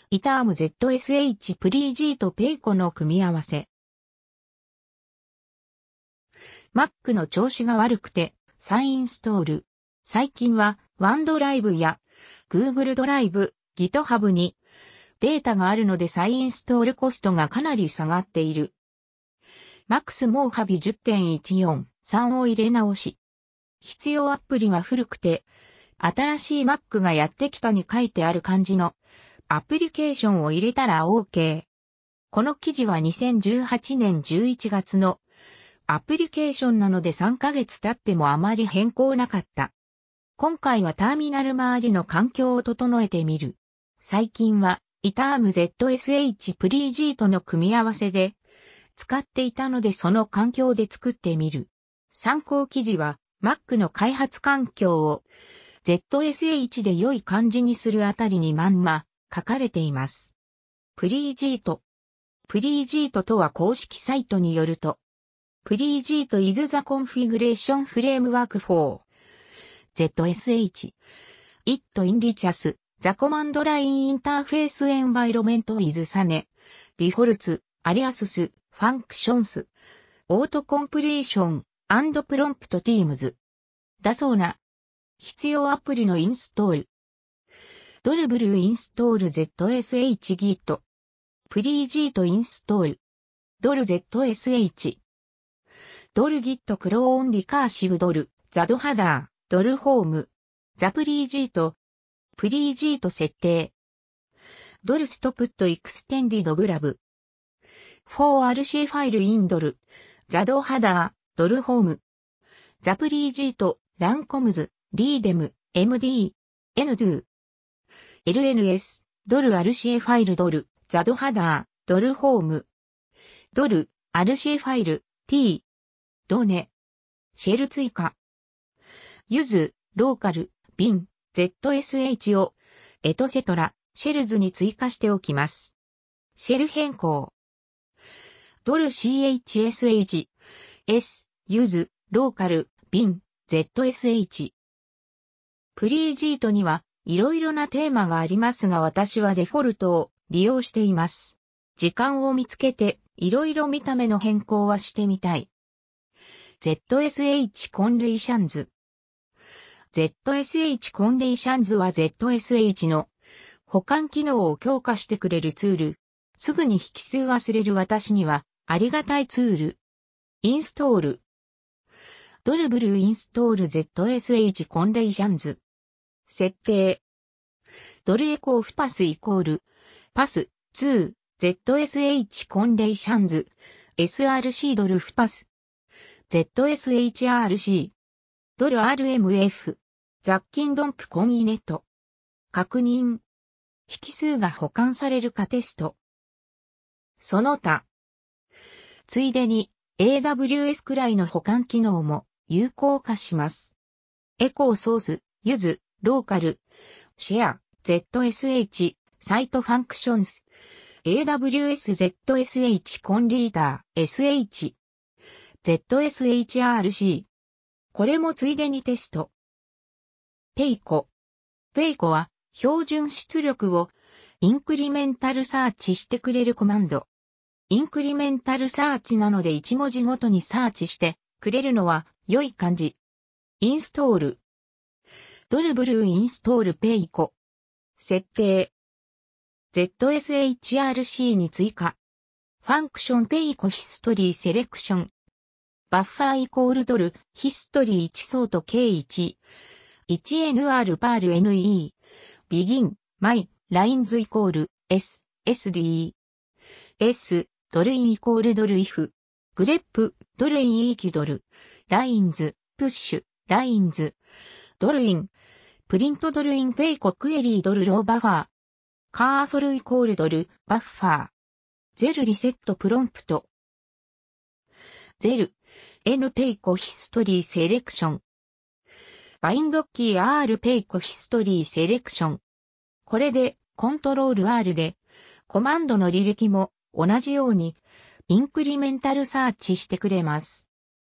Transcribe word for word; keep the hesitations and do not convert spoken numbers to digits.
イターム ゼットエスエイチ プリージーとペイコの組み合わせ。Mac の調子が悪くて、再インストール。最近は OneDrive や Google ドライブ、GitHub にデータがあるので再インストールコストがかなり下がっている。Max モーハビ じゅってんいちよんさん を入れ直し。必要アプリは古くて、新しい Mac がやってきたに書いてある感じのアプリケーションを入れたら OK。この記事はにせんじゅうはちねんじゅういちがつのアプリケーションなのでさんかげつ経ってもあまり変更なかった。今回はターミナル周りの環境を整えてみる。最近はイターム ゼットエスエイチ プリージーとの組み合わせで使っていたのでその環境で作ってみる。参考記事は Mac の開発環境を ゼットエスエイチ で良い感じにするあたりにまんま書かれています。プリージート。プリージートとは公式サイトによると、プリージート is the configuration framework for ゼットエスエイチ. It enriches the command line interface environment with S A N E, defaults, aliases, functions, auto completion, and prompt teams. だそうな。必要アプリのインストール。ドルブルインストール ゼットエスエイチ Git。プリージートインストール。ドル ゼットエスエイチ。ドル Git クローンリカーシブドル。ザドハダー。ドルホーム。ザプリージート。プリージート設定。ドルストプットエクステンディドグラブ。for アールシー ファイルインドル。ザドハダー。ドルホーム。ザプリージート。ランコムズ。リーデム。エムディー。エヌドゥ。エルエヌエス。ドル アールシー ファイルドル。ザドハダー。ドルホーム。ドル。アールシー ファイル。t。ドネ。シェル追加。ユズ。ローカル。ビン。ゼットエスエイチ を。エトセトラ。シェルズに追加しておきます。シェル変更。ドル シーエイチエスエイチ。S。ユズ。ローカル。ビン。ゼットエスエイチ。プリージートにはいろいろなテーマがありますが私はデフォルトを利用しています。時間を見つけていろいろ見た目の変更はしてみたい。ゼットエスエイチ コンレーションズ。ゼットエスエイチ コンレーションズは ゼットエスエイチ の保管機能を強化してくれるツール。すぐに引数忘れる私にはありがたいツール。インストール。ドルブルインストール ゼットエスエイチ コンレーションズ。設定。ドルエコーフパスイコール。パス ツー。ゼットエスエイチ コンレーションズ。エスアールシー ドルフパス。ゼットエスエイチアールシー。ドル アールエムエフ。雑菌ドンプコンイネット。確認。引数が保管されるかテスト。その他。ついでに エーダブリューエス くらいの保管機能も有効化します。エコーソース、ユズ、ローカル、シェア、ゼットエスエイチ、サイトファンクションズ、エーダブリューエス ゼットエスエイチ コンリーダー、エスエイチ、ゼットエスエイチアールシー。これもついでにテスト。ペイコ。ペイコは標準出力をインクリメンタルサーチしてくれるコマンド。インクリメンタルサーチなのでいち文字ごとにサーチしてくれるのは良い感じ。インストール。ドルブルーインストールペイコ。設定。ゼットエスエイチアールシー に追加。ファンクションペイコヒストリーセレクション。バッファーイコールドルヒストリーいちソート ケーワン。いちエヌアール パール ネー。ビギン、マイ、ラインズイコール S、エスディー。S、ドルインイコールドルイフ。グレップ、ドルインイーキドル。ラインズ、プッシュ、ラインズ。ドルイン。プリントドルインペイコクエリードルローバファー。カーソルイコールドル、バッファー。ゼルリセットプロンプト。ゼル、N ペイコヒストリーセレクション。バインドキー R ペイコヒストリーセレクション。これで、コントロール R で、コマンドの履歴も同じように、インクリメンタルサーチしてくれます。